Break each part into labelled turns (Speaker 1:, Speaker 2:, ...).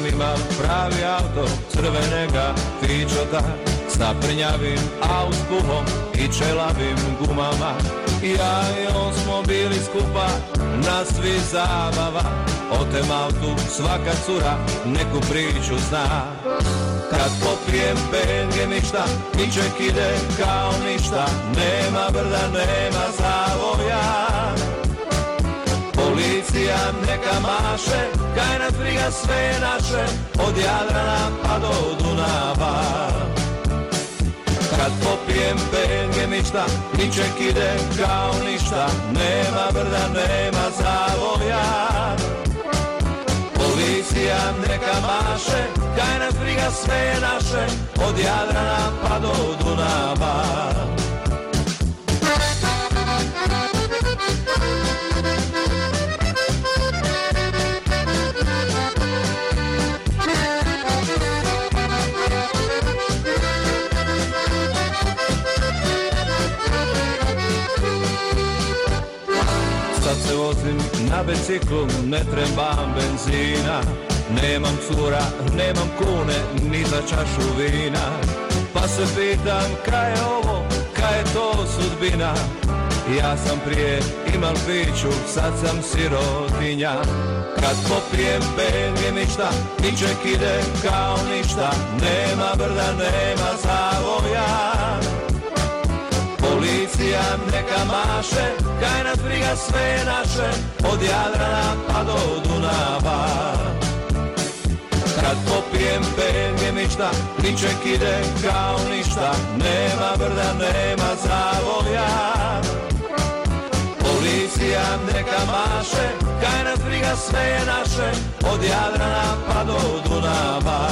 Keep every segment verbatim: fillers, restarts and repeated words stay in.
Speaker 1: sam imal pravi auto, crvenega fičota, sa prnjavim auspuhom i čelavim gumama. Ja i on smo bili skupa na svi zabava, o tem autu svaka cura neku priču zna. Kad popijem penge ništa, niček ide kao ništa, nema brda, nema zavoja. Policija neka maše, kaj nas briga sve je naše, od Jadrana pa do Dunava. Kad popijem penge ništa, niček ide kao ništa, nema brda, nema zavoja. Policija neka maše, kaj nas briga sve je naše, od Jadrana pa do Dunava. Sad se vozim na biciklu, ne trebam benzina, nemam cura, nemam kune, ni za čašu vina. Pa se pitam kaj je ovo, kaj je to sudbina. Ja sam prije imal piću, sad sam sirotinja. Kad popijem penge ništa, niček ide kao ništa, nema brda, nema zavoja. Policija neka maše, kaj nas briga sve je naše, od Jadrana pa do Dunava. Kad popijem penge ništa, niček ide kao ništa, nema brda, nema zavoja. Policija neka maše, kaj nas briga sve je naše, od Jadrana pa do Dunava.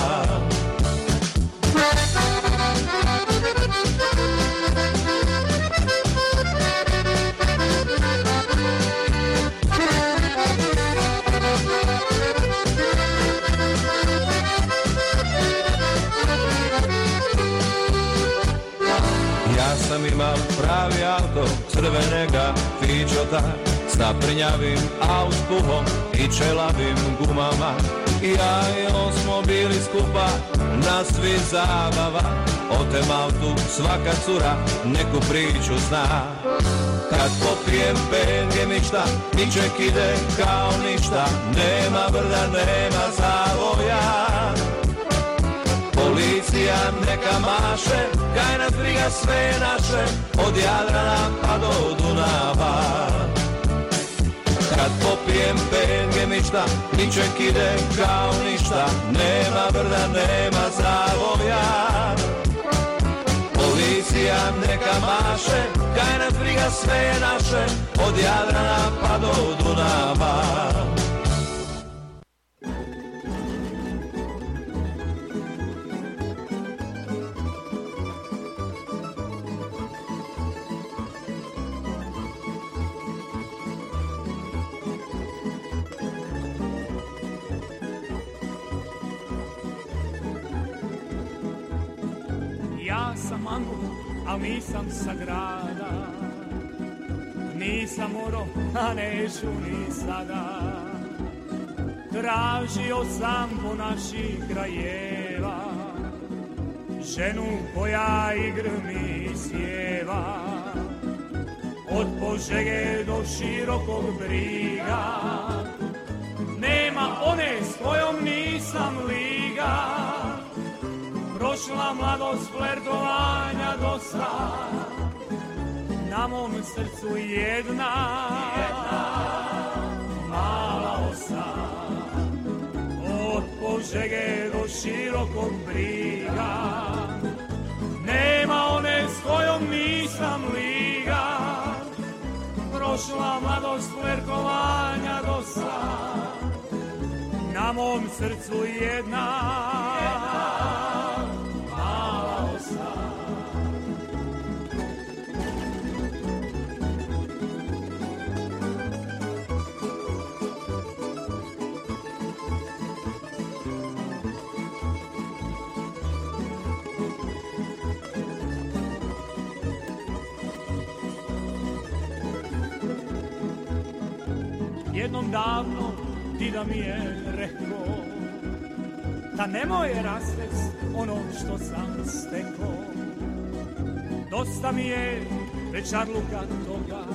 Speaker 1: Ja sam imal pravi auto, crvenega fičota, sa prnjavim auspuhom i čelavim gumama. Ja i on smo bili skupa na svi zabava, o tem autu svaka cura neku priču zna. Kad popijem penge ništa, niček ide kao ništa, nema brda, nema zavoja. Policija neka maše, kaj nas briga sve je naše, od Jadrana pa do Dunava. Kad popijem penge ništa, niček ide kao ništa, nema brda, nema zavoja. Policija neka maše, kaj nas briga sve je naše, od Jadrana pa do Dunava.
Speaker 2: Al nisam sa grada, nisam uro, a neću ni sada. Tražio sam po naših krajeva ženu koja igr mi sjeva. Od Požege do Širokog Briga, nema one s kojom nisam liga. Prošla mladost flertovanja dosta, na mom srcu jedna, jedna mala osa. Od Požege do Širokog Briga, nema one s kojom nisam liga. Prošla mladost flertovanja dosta, na mom srcu jedna, jedna jednom davno dida mi je rekao, da nemoj rastest ono što sam stekao. Dosta mi je večarluka toga,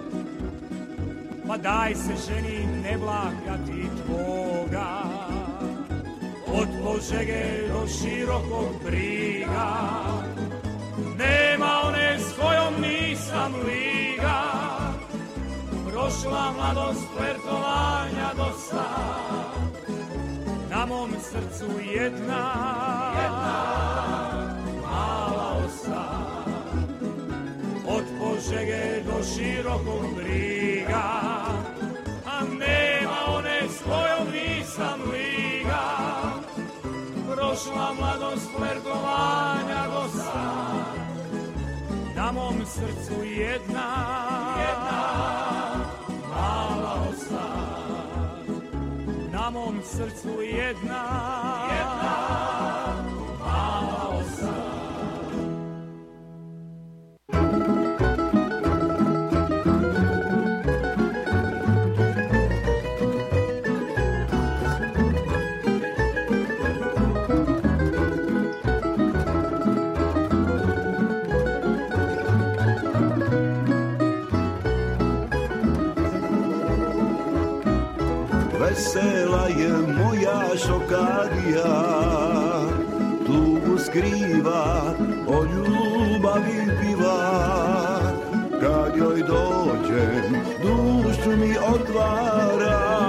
Speaker 2: pa daj se ženi ne blagati tvoga. Od Požege do širokog Briga, nema one s kojom nisam liga. Prošla mladost flertovanja dosta, na mom srcu jedna, jedna mala osa. Od Požege do širokog Briga, a nema one s kojom nisam liga. Prošla mladost flertovanja dosta, na mom srcu jedna, jedna mala osa. Na mom srcu jedna, jedna mala osa.
Speaker 3: Vesela je moja šokadija, tugu skriva, o ljubavi piva. Kad joj dođem, dušu mi otvara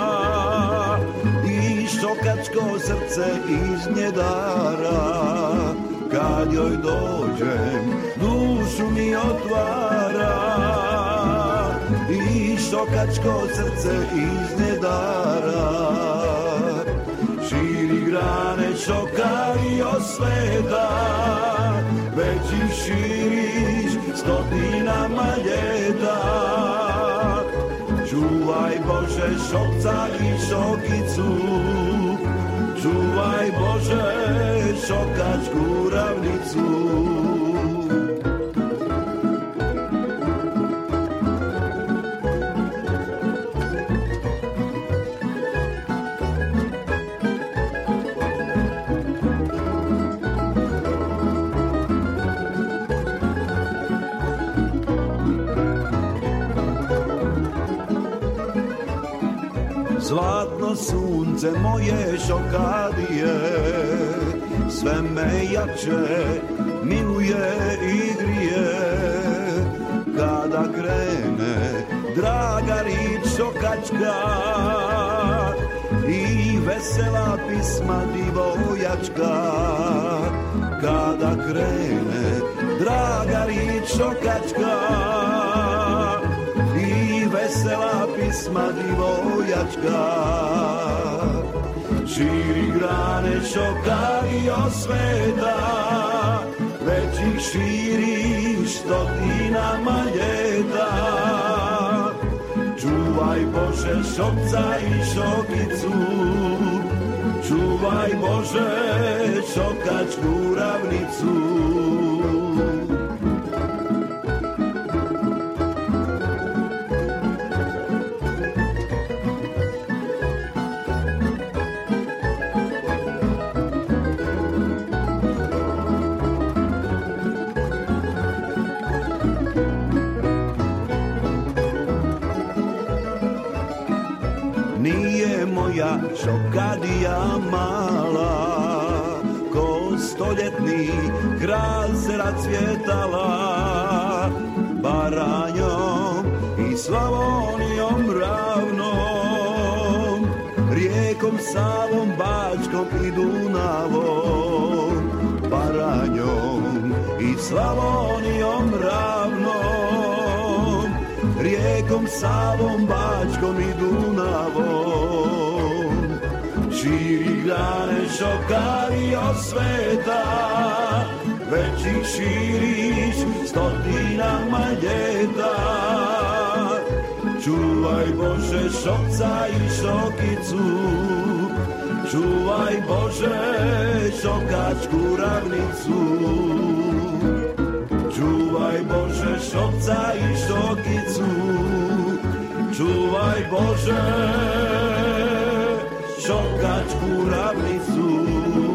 Speaker 3: i šokačko srce iz nje dara. Kad joj dođem, dušu mi otvara i šokačko srce iz nje dara. Širi grane šokario sveta, već ih širiš stotinama ljeta. Čuvaj Bože šokca i šokicu, čuvaj Bože šokačku ravnicu. Zlatno sunce moje šokadije, sve me jače miluje i grije. Kada krene draga rič šokačka i vesela pisma divojačka. Kada krene draga rič šokačka i vesela pisma divojačka. Širi grane šokario sveta, već ih širiš stotinama ljeta. Čuvaj Bože šokca i šokicu, čuvaj Bože šokačku ravnicu. Moja šokadija mala, ko stoljetni kras razcvjetala. Baranjom i Slavonijom ravnom, rijekom Savom, Bačkom i Dunavom. Baranjom i Slavonijom ravnom, rijekom Savom, Bačkom i Dunavom. Širi grane šokario sveta, već ih širiš stotinama ljeta. Čuvaj Bože šokca i šokicu, čuvaj Bože šokačku ravnicu. Čuvaj Bože šokca i šokicu, čuvaj Bože šokačku ravnicu.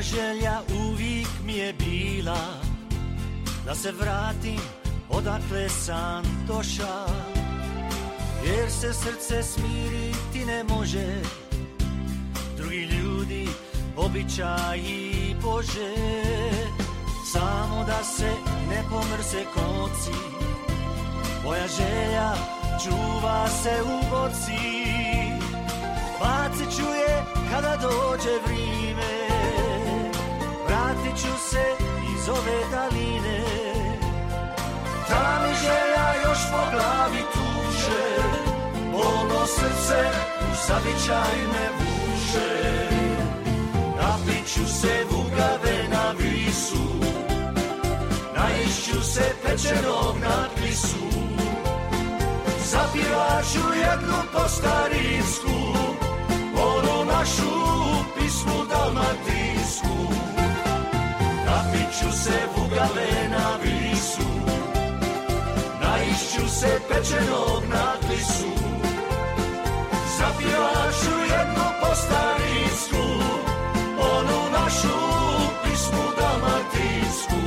Speaker 4: želja uvijek mi je bila da se vratim odakle sam došao, jer se srce smiriti ne može, drugi ljudi, običaji Bože. Samo da se ne pomrse konci, moja želja čuva se u boci. Bacit ću je kada dođe vrijeme, vratit ću se iz ove daline. Ta mi želja još po glavi tuže, bolno srce u zavičaj me vuče. Napit ću se vugave na visu, naišću se pečenog na klisu. Zapjevat ću jednu po starinsku, onu našu pismu dalmatinsku. Napit ću se vugave na visu, naišću se pečenog na klisu. Zapjevat ću jednu po starinsku, onu našu pismu dalmatinsku.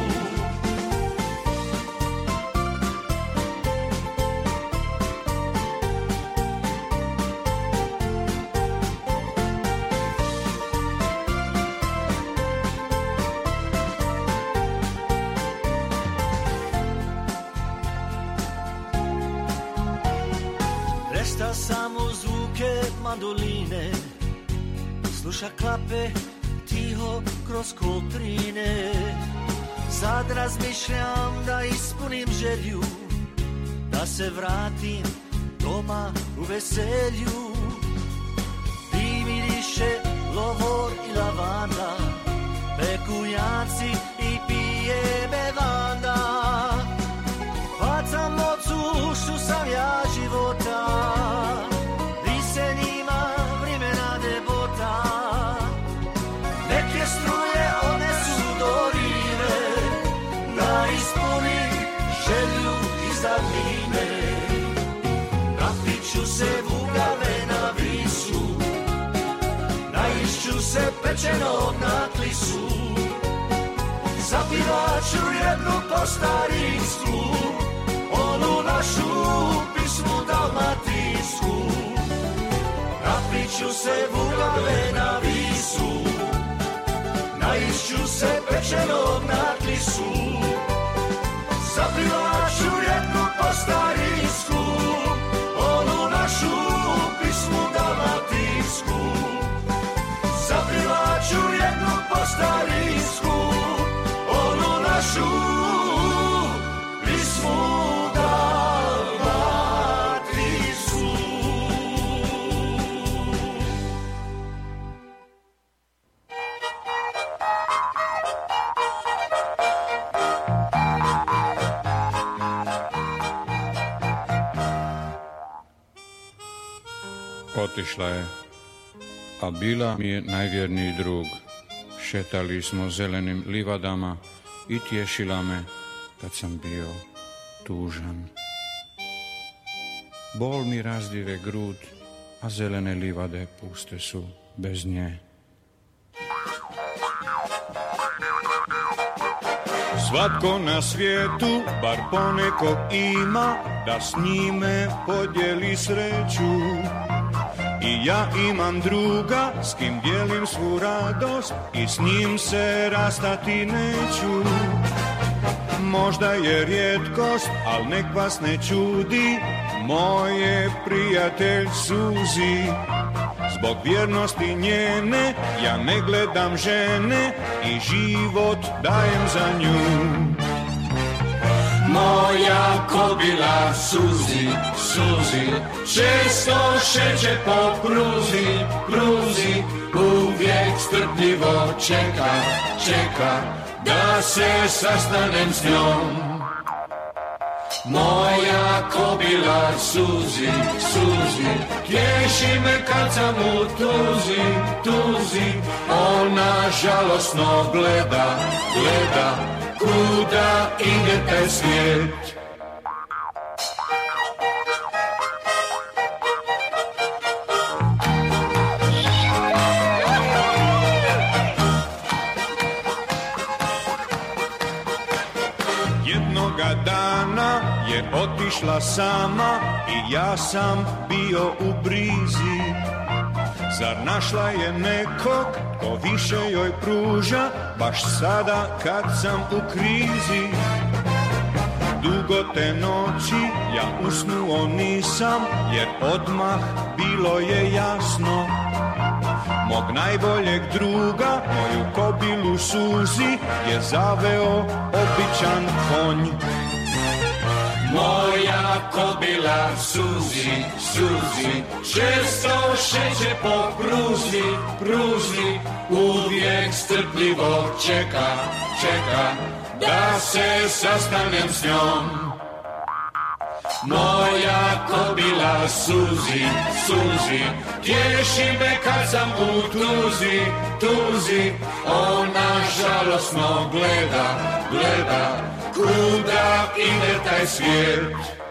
Speaker 4: Resta samo zvuke mandoline, sluša klape tiho kroz kotrine. Sad razmišljam da ispunim želju, da se vratim doma u veselju. Di miriše lovor i lavanda, pekujaci i pije bevanda. Bacam ocu što sam ja života, di se njima vremena debota. Neke struje odnesu do rive, da ispuni želju iz davnine. Napit ću se vugave na visu, naišću se pečenog na klisu. Zapjevat ću jednu po starinsku, onu našu pismu dalmatinsku. Napit ću se vugave na visu, naišću se pečenog na klisu. Zapjevat ću jednu po starinsku, onu našu pismu dalmatinsku. Zapjevat ću jednu po starinsku, onu našu pismu dalmatinsku.
Speaker 5: Otišla je, a bila mi je najvjerniji drug. Šetali smo zelenim livadama i tješila me kad sam bio tužan. Bol mi razdire grud, a zelene livade puste su bez nje. Svatko na svijetu bar ponekog ima, da s njime podijeli sreću. I ja imam druga s kim dijelim svu radost i s njim se rastati neću. Možda je rijetkost, al nek vas ne čudi, moj je prijatelj suzi. Zbog vjernosti njene ja ne gledam žene i život dajem za nju.
Speaker 6: Moja kobila suzi, suzi, često šeće po pruzi, pruzi, uvijek strpljivo čeka, čeka, da se sastanem s njom. Moja kobila suzi, suzi, tješi me kad sam u tuzi, tuzi, ona žalosno gleda, gleda, kuda ide taj svijet.
Speaker 5: otišla sama i ja sam bio u brizi. Zar našla je nekog ko više joj pruža, baš sada kad sam u krizi. Dugo te noći ja usnuo nisam, jer odmah bilo je jasno. Mog najboljeg druga, moju kobilu Suzi, je zaveo običan konj.
Speaker 6: Moja kobila Suzi, Suzi, često šeće po pruzi, pruzi, uvijek strpljivo čeka, čeka, da se sastanem s njom. Moja kobila Suzi, Suzi, tješi me kad sam u tuzi, tuzi, ona žalosno gleda, gleda, kuda ide taj svijet.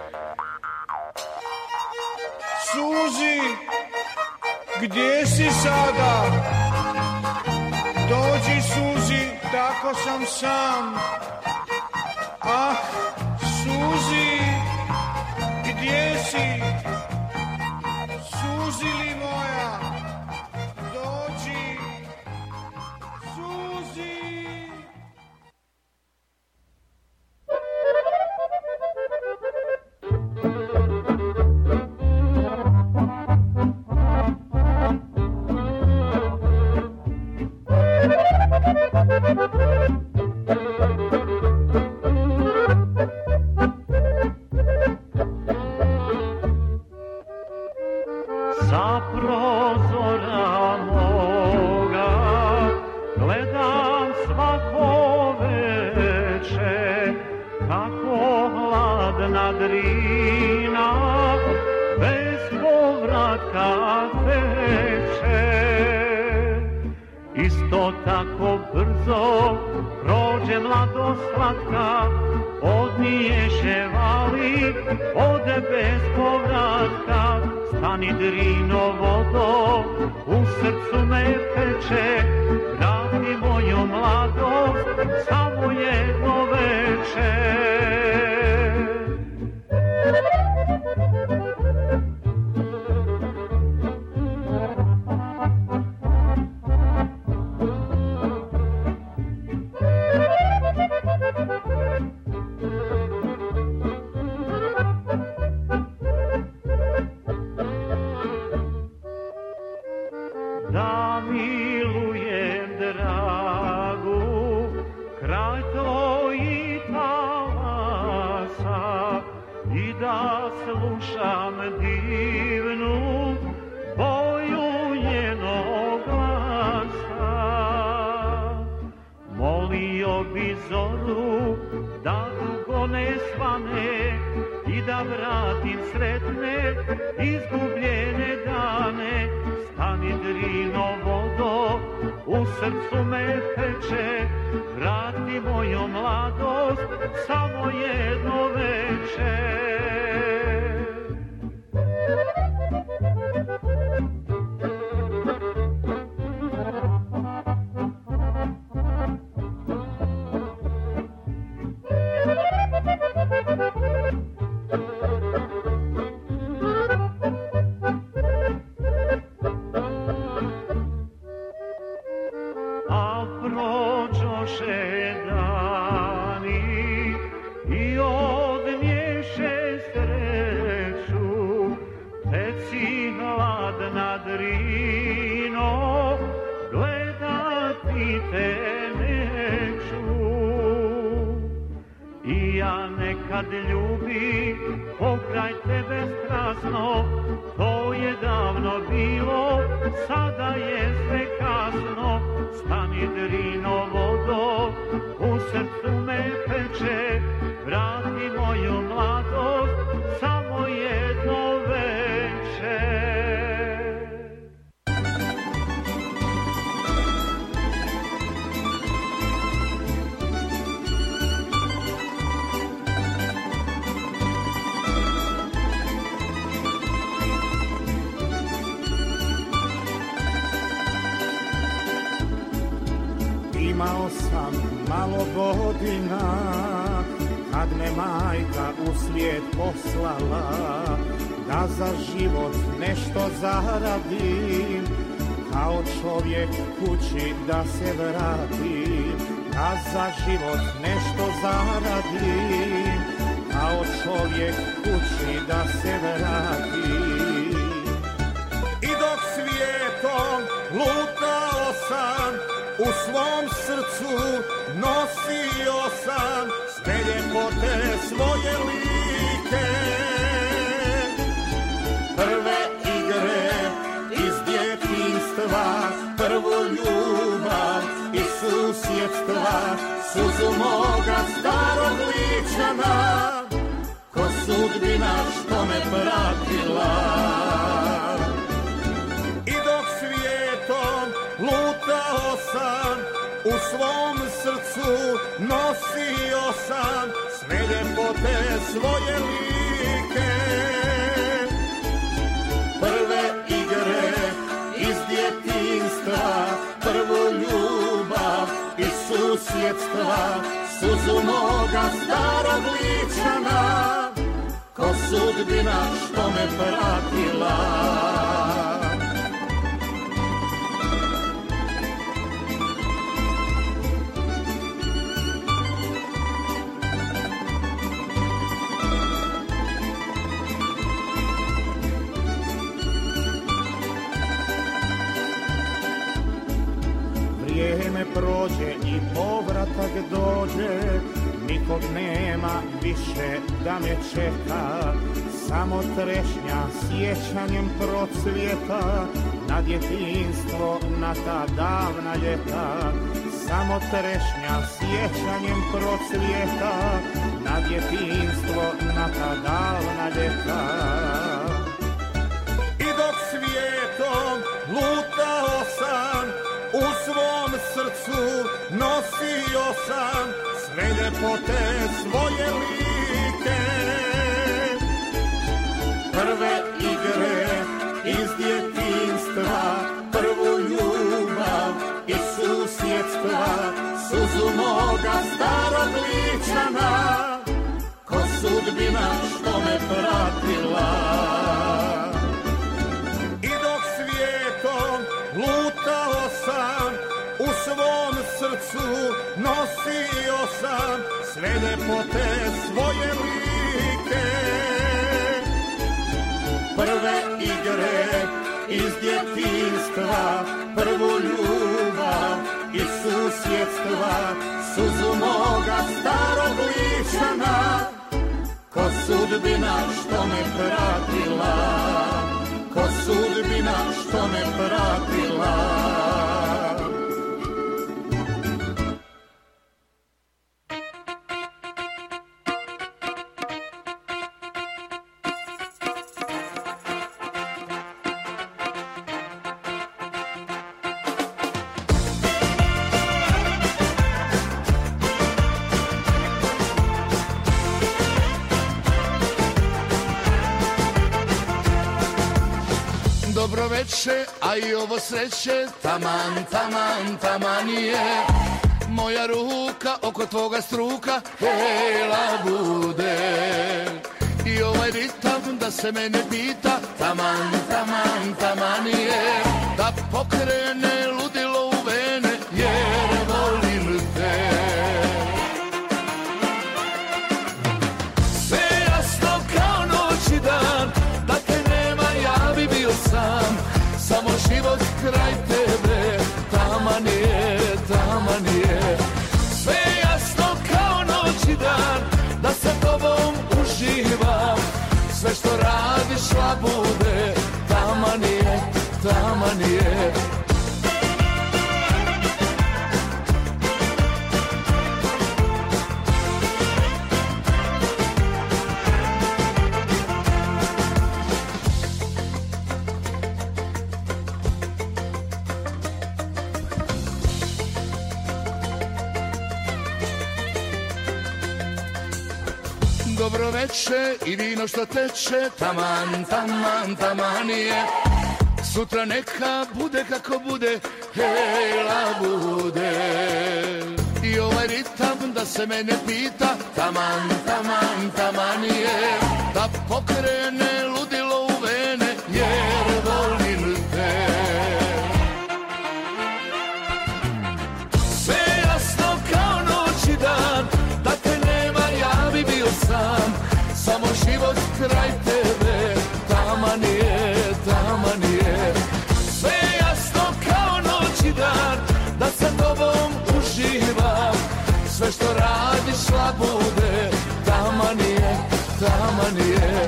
Speaker 5: Suzi, gdje si sada? Dođi Suzi, tako sam sam. Ah, Suzi, gdje si? Suzi li moja, dođi, Suzi.
Speaker 7: Sa prozora moga gledam svako veče, kako hladna Drina bez povratka teče. Isto tako brzo prođe mladost slatka, od nije ševali, ode bez povratka. Stani Drino vodo, u srcu me peče, vrati moju mladost, samo jedno veče. Da milujem dragu, kraj tvojih talasa, i da slušam divnu boju njenog glasa. Molio bi zoru da dugo ne svane i da vratim sretne izgubljene dane. Stani Drino vodo, u srcu me peče, vrati moju mladost, samo jedno veče. A prođoše dani i odnješe sreću, teci hladna Drino, gledati te neću. I ja nekad ljubim pokraj tebe strasno, to je davno bilo, sada je sve kasno. Stani Drino vodo, u srcu me peče, vrati moju mladost, samo jedno veče.
Speaker 2: Imao sam malo godina,
Speaker 8: kad me majka u svijet poslala, da za život nešto zaradim, kao čovjek kući da se vratim, da za život nešto zaradim, kao čovjek kući da se vratim. I dok svijetom lutao sam, u svom srcu nosio sam sve ljepote svoje like. Prve igre iz djetinjstva, prvu ljubav iz susjedstva, suzu moga starog ličana, ko sudbina što me pratila. I dok svijetom lutao sam, u svom srcu nosio sam sve ljepote svoje like. Prve igre iz djetinjstva, prvu ljubav iz susjedstva, suzu moga starog ličana, ko sudbina što me pratila. Vrijeme prođe i povratak dođe, nikog nema više da me čeka, samo trešnja sjećanjem procvjeta na djetinjstvo, na ta davna ljeta. Samo trešnja sjećanjem procvjeta na djetinjstvo, na ta davna ljeta. I dok svijetom lutao sam, u svom srcu nosio sam sve ljepote svoje like. Prve igre iz djetinjstva, prvu ljubav iz susjedstva, suzu moga starog ličana, ko sudbina što me pratila. I dok svijetom lutao sam, u svom srcu nosio sam sve ljepote svoje like. Prve igre iz djetinjstva, prvu ljubav iz susjedstva, suzu moga starog ličana, ko sudbina što me pratila, ko sudbina što me pratila.
Speaker 9: Dobro veče, a i ovo sreće, taman, taman, taman je. Moja ruka oko tvoga struka, hela bude. I ovaj ritam da se mene pita, taman, taman, taman je. Da pokrene ludilo u vene, jer volim te. Sve jasno kao noć i dan, da te nema ja bi bio sam. Samo život kraj tebe, taman je, taman je. Sve jasno kao noć i dan, da sa tobom uživam. Sve što radiš labude, taman je, taman je. Dobro veče i vino što teče, taman, taman, taman je. Sutra neka bude kako bude, hejla bude. I ovaj ritam da se mene pita, taman, taman, taman je, da pokrene ludilo u vene, jer volim te. Sve jasno kao noć i dan, da te nema ja bi bio sam, samo život kraj tebe, taman je, taman je. Sve jasno kao noć i dan, da sa tobom uživam, sve što radiš slabude, taman je, taman je.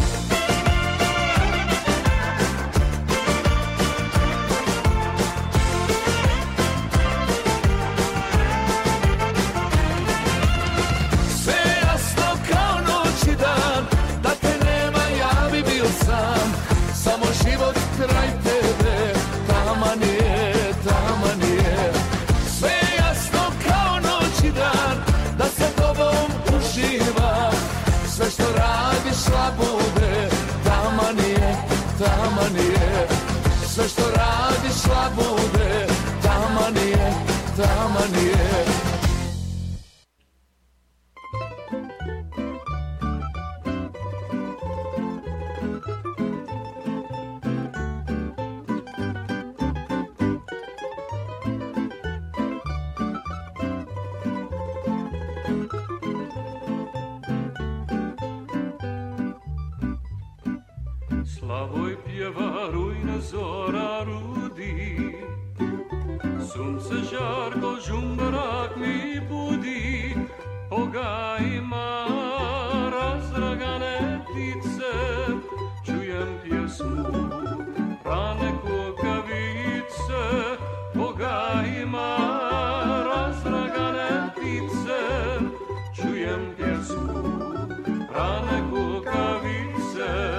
Speaker 9: Sve jasno kao noć i dan, da te nema ja bi bio sam, samo život kraj tebe, taman je, taman je. Sve jasno kao noć i dan, da sa tobom uživam, sve što radiš slabude, taman je, taman je. Sve što radiš slabude, taman je, taman je.
Speaker 10: Slavoj pjeva, rujna zora rudi, sunce žarko, žumberak mi budi, po gajima razdragane ptice, čujem pjesmu rane kukavice, po gajima razdragane ptice, čujem pjesmu rane kukavice.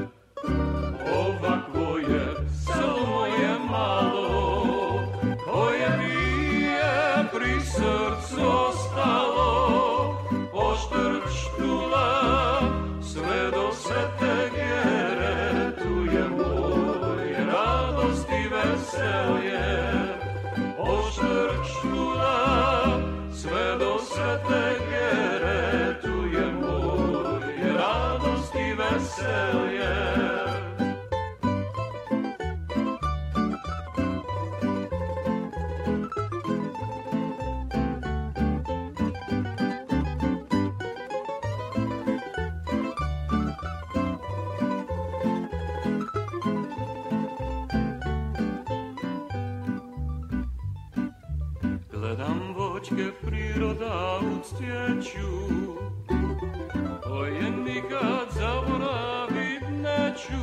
Speaker 10: Ovakvo je selo moje malo, koje mi je pri srcu ostalo, poštrč štula, sve do Svete Gere, tu je moj radost i veselje. Poštrč štula, sve do Svete Gere, tu je moj radost i veselje. Gledam voćke priroda uctjeću, koje nikad zaboravit neću.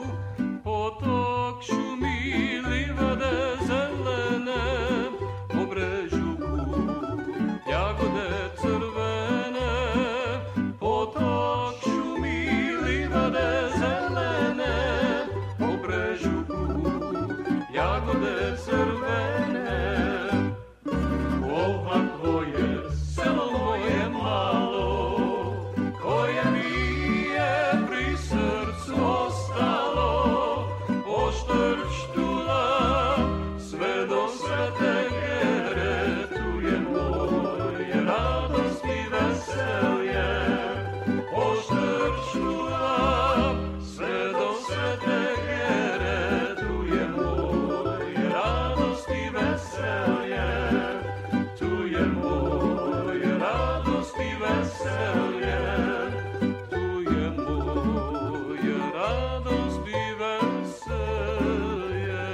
Speaker 10: Potok šumi, livade zelene, po brežuku jagode crvene. Potok šumi, livade zelene, po brežuku jagode crvene. Ovakvo je selo moje malo, koje mi je pri srcu ostalo, poštrč štula, sve do Svete Gere, tu je moj radost i veselje. Poštrč štula, sve do Svete Gere, tu je moj radost i veselje. Tu je moj radost i veselje, tu je moj radost i veselje.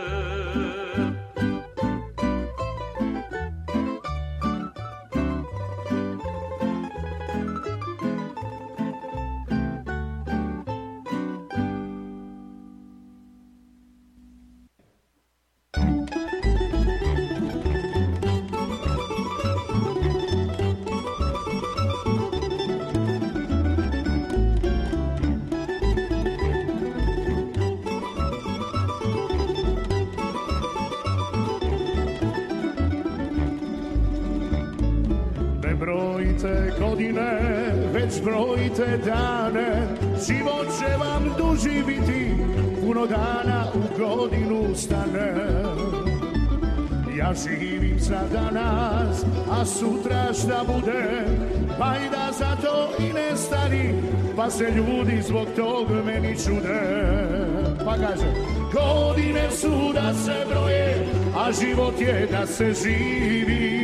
Speaker 11: brojite godine, već brojite dane, život će vam duži biti, puno dana u godinu stane. Ja živim za danas, a sutra šta bude, pa i da za to i ne stani, pa se ljudi zbog tog meni čude. Pa kaže, godine su da se broje, a život je da se živi.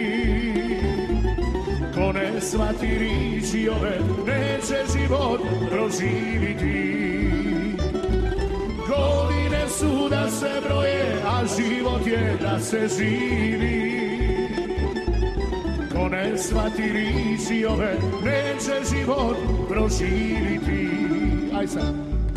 Speaker 11: Ko ne shvati riči ove, neće život proživiti. Godine su da se broje, a život je da se živi. Ko ne shvati riči ove, neće život proživiti. Aj sad.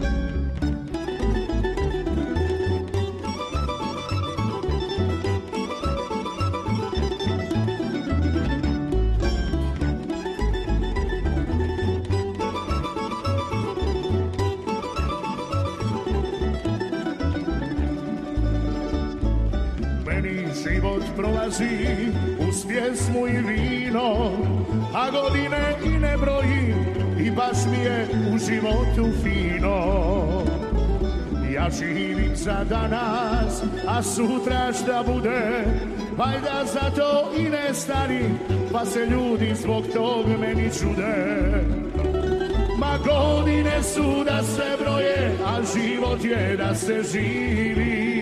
Speaker 11: Prolazi uz pjesmu i vino, a godine i ne broji, i baš mi je u životu fino. Ja živim za danas, a sutra šta bude, valjda za to i ne stani, pa se ljudi zbog tog meni čude. Ma godine su da se broje, a život je da se živi.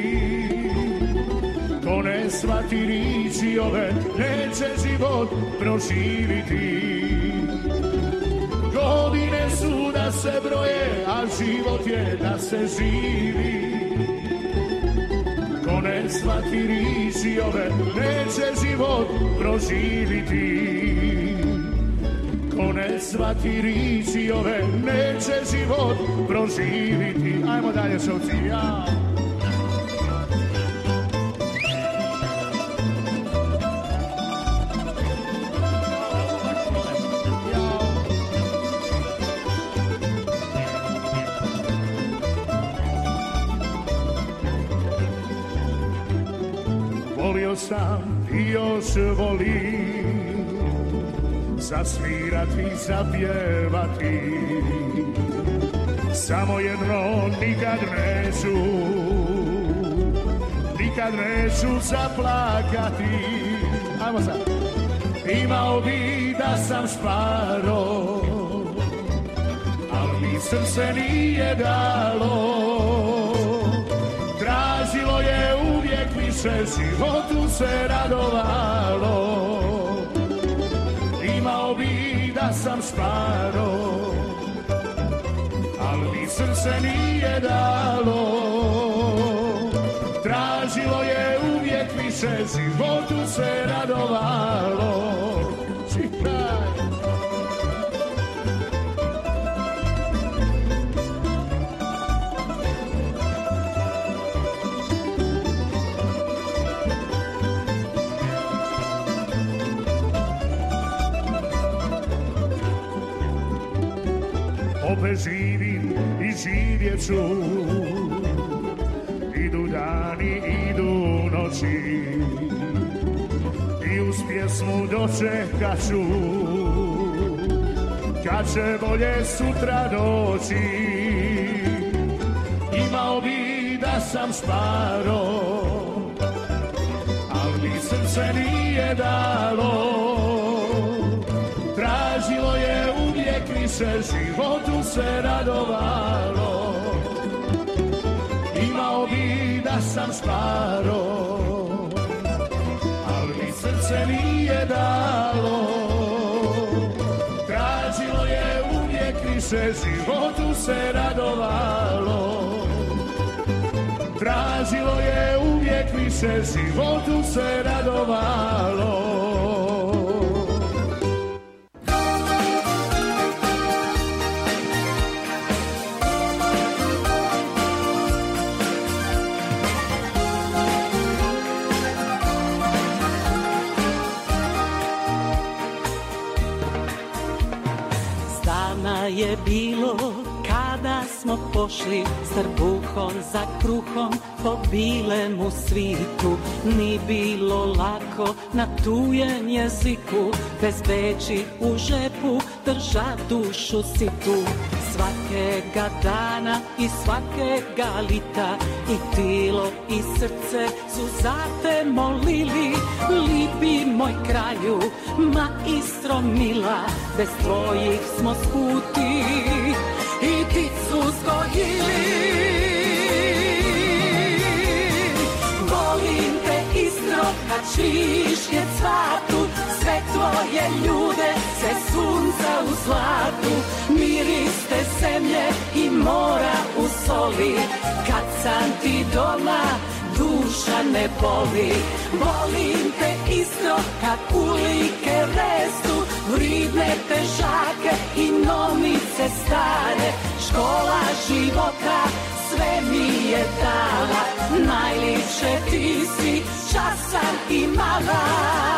Speaker 11: Ko ne shvati riči ove, neće život proživiti. Godine su da se broje, a život je da se živi. Ko ne shvati riči ove, neće život proživiti. Ko ne shvati riči ove, neće život proživiti. Ajmo dalje, šovci, ja. Volio sam i još volim zasvirati, zapjevati. Samo jedno nikad neću, nikad neću zaplakati. Ajmo sad. Imao bi da sam šparo, ali mi srce nije dalo. Tražilo je uvijek više, životu se radovalo. Imao bi da sam šparo, ali mi srce nije dalo. Tražilo je uvijek više, životu se radovalo. Čitaj! Opet živim i živjet ću, idu dani, idu noći, i uz pjesmu dočekat ću, kad će bolje sutra doći. Imao bi da sam šparo, ali mi srce nije dalo. Tražilo je uvijek više, životu se radovalo. Imao bi da sam šparo, ali mi srce nije dalo. Tražilo je uvijek više, životu se radovalo. Tražilo je uvijek više, životu se radovalo.
Speaker 12: Je bilo kada smo pošli s trbuhom za kruhom po bilemu svitu. Ni bilo lako na tujem jeziku, bez beći u žepu držat dušu situ. Svakega dana i svakega lita i tilo i srce su za te molili. Lipi moj kraju, maestro mila, bez tvojih smo skuti i pticu zgojili. Volim te Istro kad šišnje cvatu, sve tvoje ljude, sve sunca u zlatu, miris te zemlje i mora u soli. Kad sam ti doma, duša ne boli. Volim te Istro kad ulike restu, vridne težake i nomice stare. Škola života sve mi je dala, najljepše ti si časan i mala.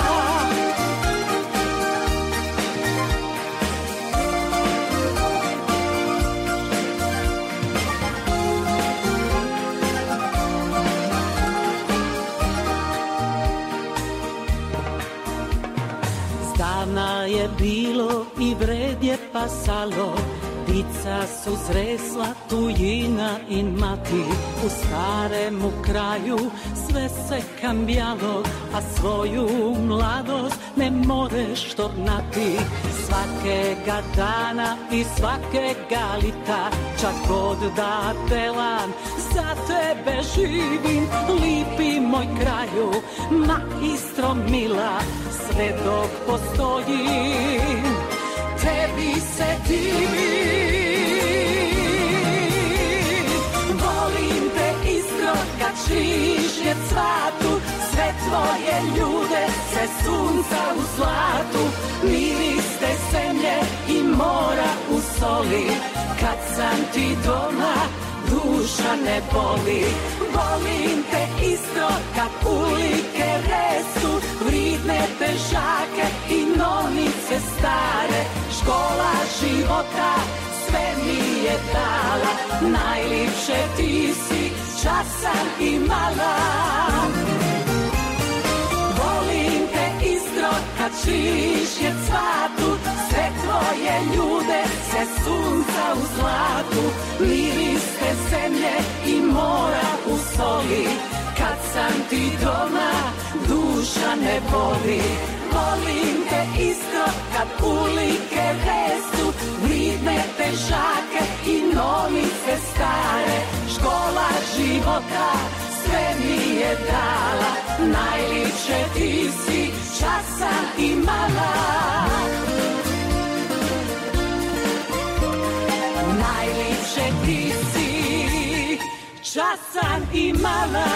Speaker 12: Zdavna je bilo i vred je pasalo, dica su zresla, tujina i mati. U staremu kraju sve se kambjalo, a svoju mladost ne moreš tornati. Svakega dana i svakega lita, čak god da telan, za tebe živim. Lipi moj kraju, maestro mila, sve dok postojim, tebi se divim. Volim te Istro kad šišnje cvatu, sve tvoje ljude, sve sunca u zlatu, miris te zemlje i mora u soli. Kad sam ti doma, duša ne boli. Volim te Istro kad ulike restu, vridne težake i nomice stare. Škola života sve mi je dala, najljepše ti si časan i mala. Volim te Istro kad šišnje cvatu, sve tvoje ljude, sve sunca u zlatu, miris te zemlje i mora u soli. Kad sam ti doma, duša ne boli. Volim te Istro kad ulike restu, vridne težake i nomice stare. Škola života sve mi je dala, najljepše ti si časan i mala. Najljepše ti si časan i mala.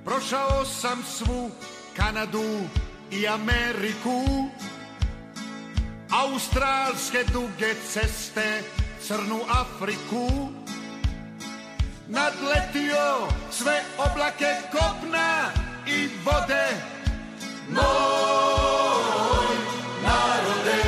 Speaker 13: Prošao sam svu Kanadu i Ameriku, australske duge ceste, crnu Afriku. Nadletio sve oblake kopna i vode. Moj narode,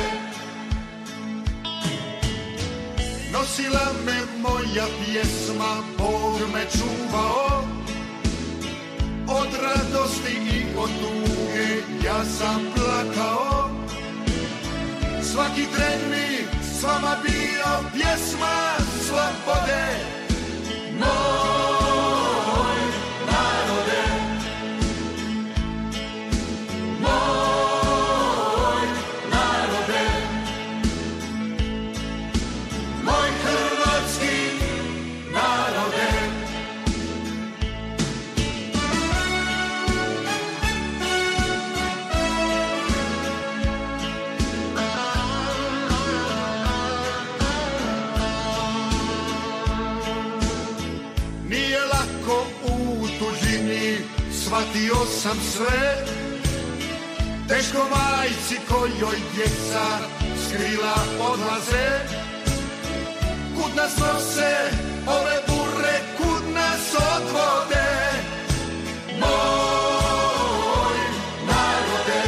Speaker 13: nosila me moja pjesma, Bog me čuvao. Od radosti i od tuge ja sam plakao. Svaki tren mi s vama bio pjesma slobode. Moj narode, moj narode, moj hrvatski narode. Shvatio sam sve, teško majci kojoj djeca s krila odlaze. Kud nas nose ove bure, kud nas odvode. Moj narode,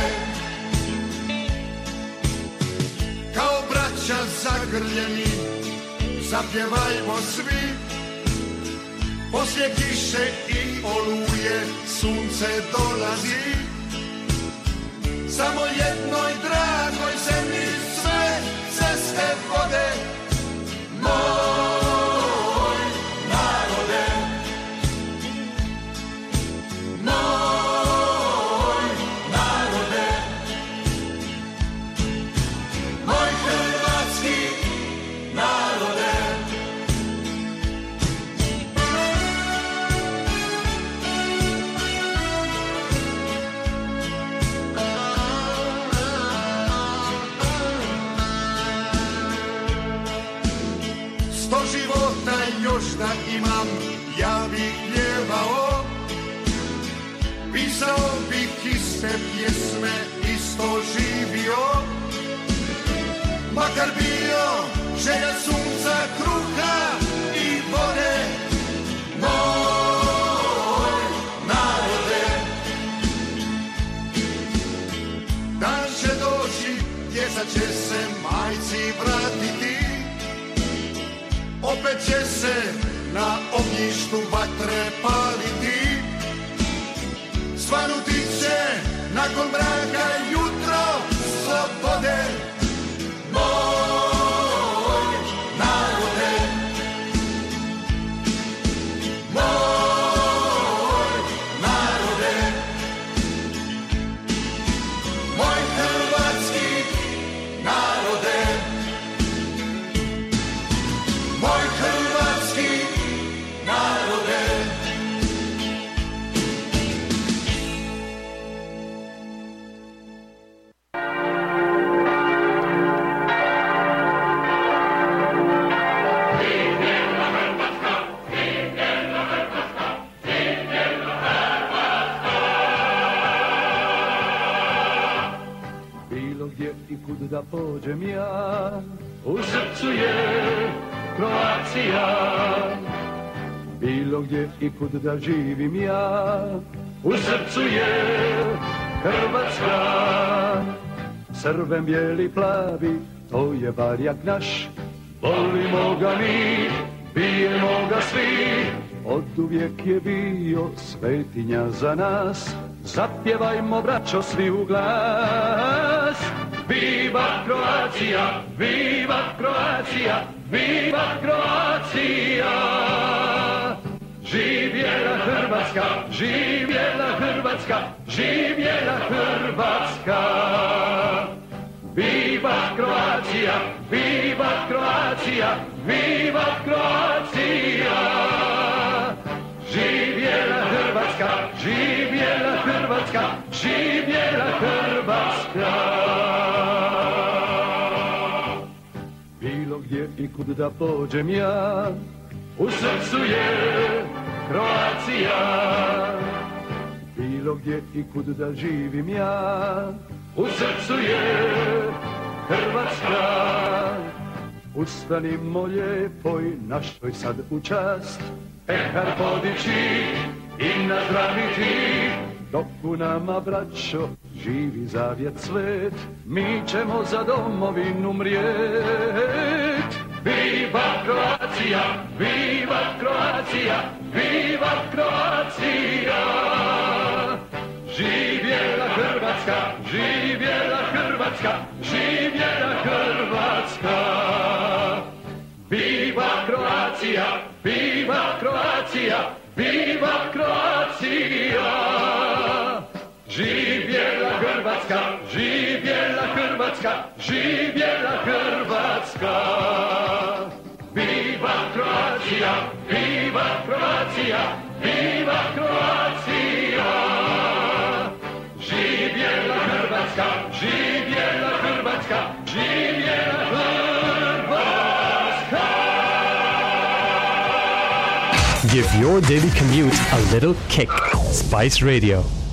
Speaker 13: kao braća zagrljeni, zapjevajmo svi. Poslije kiše i oluje sunce dolazi. Samo jednoj dragoj zemlji sve ceste vode. Moj narode, moj narode, moj hrvatski narode. Života još da imam, ja bih pjevao, pisao bih iste pjesme, isto živio, makar bio želja sunca, kruha i vode. Moj narode, dan će doći, djeca će se majci vratiti. Opet će se na ognjištu vatre paliti. Svanuti će nakon mraka jutro slobode. Moj narode, moj narode, moj hrvatski narode. Moj hrvatski narode.
Speaker 14: Bilo gdje i kud da pođem ja, u srcu je Kroacija. Bilo gdje i kud da živim ja, u srcu je Hrvatska. Crven, bijeli, plavi, to je barjak naš. Volimo ga mi, bijemo ga svi. Oduvijek je bio svetinja za nas. Zapjevajmo, braćo, svi u glas. Viva Kroacija, viva Kroacija, viva Kroacija. Živjela Hrvatska, živjela Hrvatska, živjela Hrvatska. Viva Kroacija, viva Kroacija, viva Kroacija. Živjela Hrvatska, živjela Hrvatska, živjela Hrvatska. Bilo gdje i kud da pođem ja, u srcu je Kroacija. bilo gdje i kud da živim ja. U srcu je Hrvatska, ustanimo lijepoj našoj sad u čast, pehar podići i nazdraviti, dok u nama, braćo, živi zavjet svet, mi ćemo za domovinu mrijet. Viva Kroacija, viva Kroacija, viva Kroacija! Živjela Hrvatska, živjela Hrvatska, živjela Hrvatska! Viva Kroacija, viva Kroacija, viva Kroacija! Živjela Hrvatska, živjela Hrvatska, živjela Hrvatska! Viva Kroacija, viva Kroacija, viva Kroacija! Živjela Hrvatska, živjela Hrvatska, živjela Hrvatska!
Speaker 15: Give your daily commute a little kick. Spice Radio.